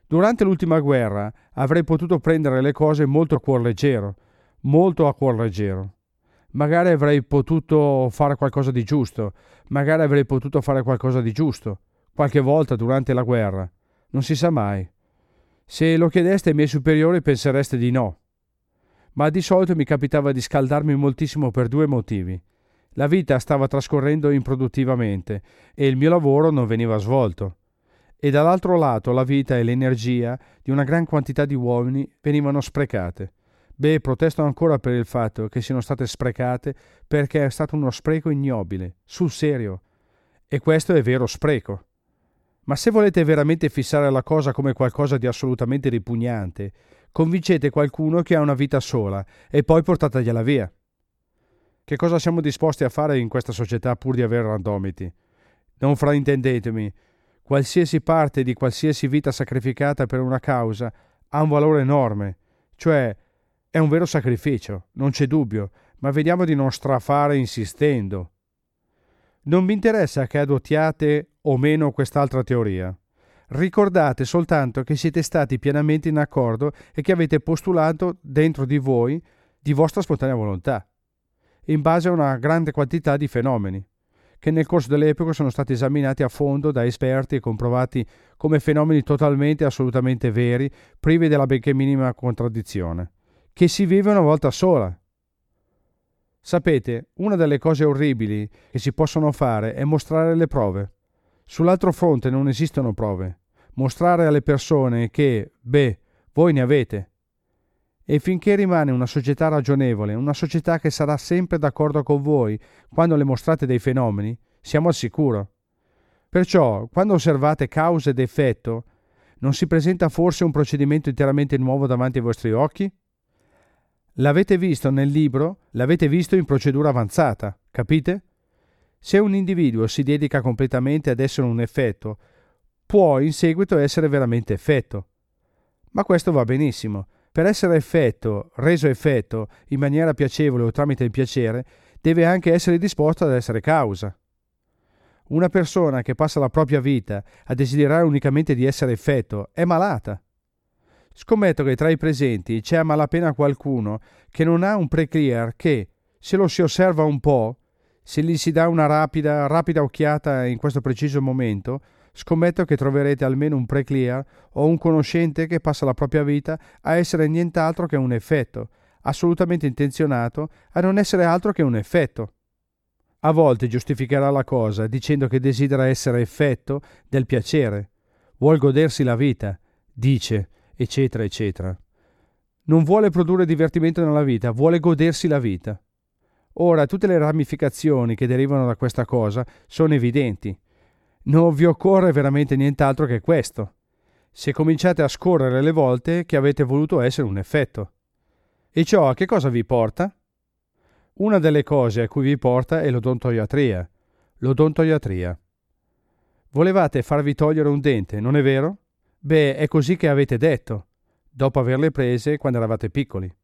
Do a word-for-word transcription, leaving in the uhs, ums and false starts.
Durante l'ultima guerra avrei potuto prendere le cose molto a cuor leggero, molto a cuor leggero. Magari avrei potuto fare qualcosa di giusto, magari avrei potuto fare qualcosa di giusto, qualche volta durante la guerra. Non si sa mai. Se lo chiedeste ai miei superiori pensereste di no. Ma di solito mi capitava di scaldarmi moltissimo per due motivi. La vita stava trascorrendo improduttivamente e il mio lavoro non veniva svolto. E dall'altro lato la vita e l'energia di una gran quantità di uomini venivano sprecate. Beh, protesto ancora per il fatto che siano state sprecate perché è stato uno spreco ignobile, sul serio. E questo è vero spreco. Ma se volete veramente fissare la cosa come qualcosa di assolutamente ripugnante, convincete qualcuno che ha una vita sola e poi portategliela via. Che cosa siamo disposti a fare in questa società pur di avere randomiti? Non fraintendetemi, qualsiasi parte di qualsiasi vita sacrificata per una causa ha un valore enorme, cioè è un vero sacrificio, non c'è dubbio, ma vediamo di non strafare insistendo. Non mi interessa che adottiate o meno quest'altra teoria. Ricordate soltanto che siete stati pienamente in accordo e che avete postulato dentro di voi di vostra spontanea volontà, in base a una grande quantità di fenomeni, che nel corso dell'epoca sono stati esaminati a fondo da esperti e comprovati come fenomeni totalmente e assolutamente veri, privi della benché minima contraddizione, che si vive una volta sola. Sapete, una delle cose orribili che si possono fare è mostrare le prove. Sull'altro fronte non esistono prove. Mostrare alle persone che, beh, voi ne avete. E finché rimane una società ragionevole, una società che sarà sempre d'accordo con voi quando le mostrate dei fenomeni, siamo al sicuro. Perciò, quando osservate causa ed effetto, non si presenta forse un procedimento interamente nuovo davanti ai vostri occhi? L'avete visto nel libro, l'avete visto in procedura avanzata, capite? Se un individuo si dedica completamente ad essere un effetto, può in seguito essere veramente effetto. Ma questo va benissimo. Per essere effetto, reso effetto, in maniera piacevole o tramite il piacere, deve anche essere disposto ad essere causa. Una persona che passa la propria vita a desiderare unicamente di essere effetto è malata. Scommetto che tra i presenti c'è a malapena qualcuno che non ha un pre-clear che, se lo si osserva un po', se gli si dà una rapida, rapida occhiata in questo preciso momento, scommetto che troverete almeno un pre-clear o un conoscente che passa la propria vita a essere nient'altro che un effetto, assolutamente intenzionato a non essere altro che un effetto. A volte giustificherà la cosa dicendo che desidera essere effetto del piacere, vuol godersi la vita, dice, eccetera, eccetera. Non vuole produrre divertimento nella vita, vuole godersi la vita. Ora, tutte le ramificazioni che derivano da questa cosa sono evidenti. Non vi occorre veramente nient'altro che questo, se cominciate a scorrere le volte che avete voluto essere un effetto. E ciò a che cosa vi porta? Una delle cose a cui vi porta è l'odontoiatria. L'odontoiatria. Volevate farvi togliere un dente, non è vero? Beh, è così che avete detto, dopo averle prese quando eravate piccoli.